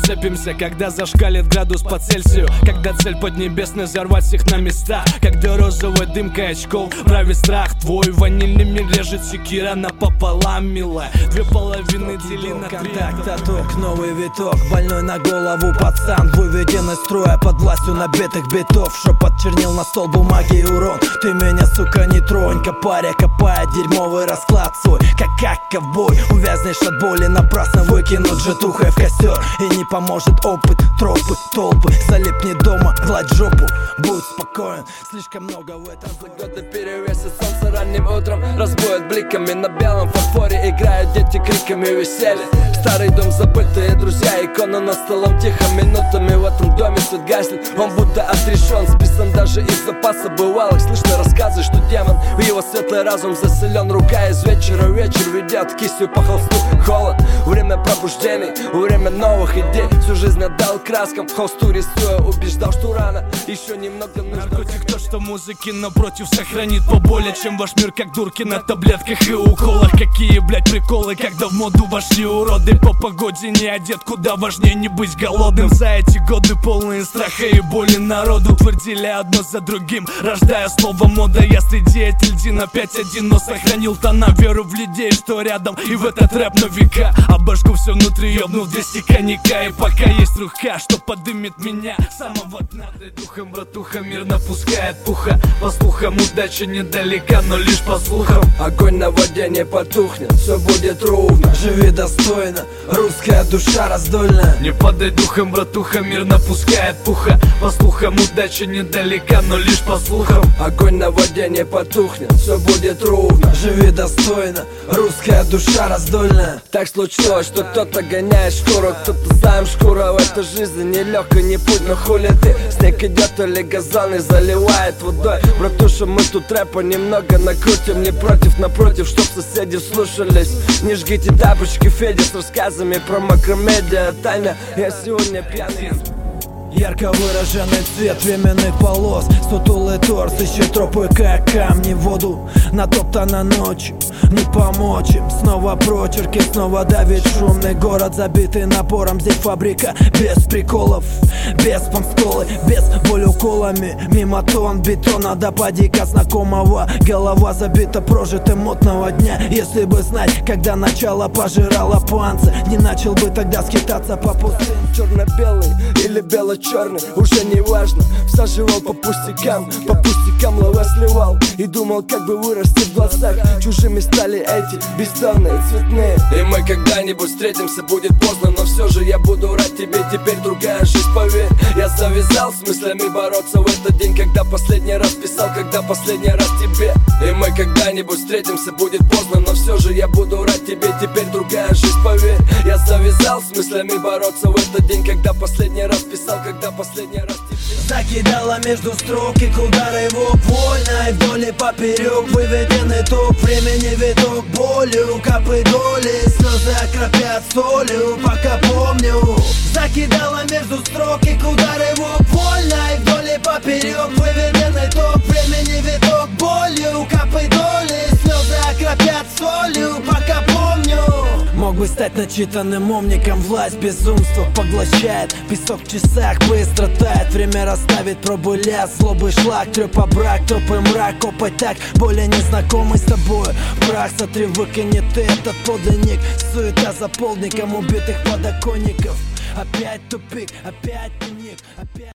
сцепимся, когда зашкалит градус по Цельсию, когда цель поднебесная взорвать всех на места, когда розовой дымкой очков правит страх. Твой ванильный мир режет секира напополам, милая. Две половины дели на три. Контакт, новый виток, больной на голову пацан, выведен из строя под властью набитых битов. Шепот чернил на стол бумаги и урон. Ты меня, сука, не тронь, копаря копает дерьмовый расклад свой. Как ковбой, увязнешь от боли, напрасно выкинут житухой в костер. И не поможет опыт, тропы, толпы. Залипни дома, гладь жопу, будь спокоен, слишком много в этом. Годы перевесит солнце ранним утром, разбует бликами на белом фарфоре. Играют дети криками веселья. Старый дом, забытые друзья, икона над столом тихо. Минутами в этом доме свет гаснет, он будто отрешен, списан даже из запаса бывалых. Слышно рассказы, что демон в его светлый разум заселен. Рука из вечера в вечер ведет кистью по холсту холод. Время пробуждений, время новых идей. Всю жизнь отдал краскам, холсту рисуя, убеждал, что рано еще немного нужно. Наркотик то, что музыки напротив сохранит поболее, чем ваш мир, как дурки на таблетках и уколах. Какие, блять, приколы, когда в моду вошли уроды. По погоде не одет, куда важнее не быть голодным. За эти годы полные страха и боли народу твердили одно за другим, рождая слово мода. Я среди этих льдин опять один, но сохранил тона, веру в людей, что рядом, и в этот рэп на века. Обожгу все внутри, ёбнув 200 коньяка. И пока есть рука, что подымет меня самого дна. Дай духом, братуха, мир напускает пуха. По слухам, удача недалека, но лишь по слухам. Огонь на воде не потухнет, все будет ровно. Живи достойно, русская душа раздольная. Не падай духом, братуха, мир напускает пуха. По слухам, удача недалека, но лишь по слухам. Огонь на воде не потухнет, все будет ровно. Живи достойно, русская душа раздольная. Так случилось, что кто-то гоняет шкуру, кто-то сам шкура. В этой жизни нелегко, не путь, но хули ты. Снег идет или газон и заливает водой. Братуша, мы тут рэпа немного накрутим. Не против, напротив, чтоб соседи вслушались. Не жгите тапочки Феди с рассказами про макромедиа. Таня, я сегодня пьяный. Ярко выраженный цвет временных полос, сутулый торс, ищет тропы, как камни в воду. Натоптана ночью, не помочь им. Снова прочерки, снова давит шумный город, забитый напором. Здесь фабрика без приколов, без помсколы, без боль уколами. Мимо тон бетона до падика знакомого. Голова забита прожитым мутного дня. Если бы знать, когда начало пожирало панцирь, не начал бы тогда скитаться по пустым. Черно-белый или бело-черный, уже не важно. Всаживал по пустякам лава сливал. И думал, как бы вырасти в глазах. Чужими стали эти бездонные, цветные. И мы когда-нибудь встретимся, будет поздно. Но все же я буду рад тебе, теперь другая жизнь, поверь. Я завязал с мыслями бороться в этот день, когда последний раз писал, когда последний раз тебе. И мы когда-нибудь встретимся, будет поздно. Но все же я буду рад тебе, теперь другая жизнь, поверь. Я завязал с мыслями бороться в этот день, когда последний раз писал, когда последний раз тебе. Закидала между строк и к удару его больно. И вдоль и поперек выведен итог. Времени виток болью, капы доли, слезы окропят солью, пока помню. Закидала между строк и к удару его больно. И вдоль и поперек выведен итог. Времени виток болью, капы доли, слезы окропят солью, пока помню. Мог бы стать начитанным умником, власть безумства поглощает. Песок в часах быстро тает, время расставит пробы ляс. Злобы шлак, трёпа брак, тропы мрак, копать так, более незнакомый с тобой. Прах сотри, выкинет ты этот подлинник. Суета за полдником убитых подоконников. Опять тупик, опять тупик, опять...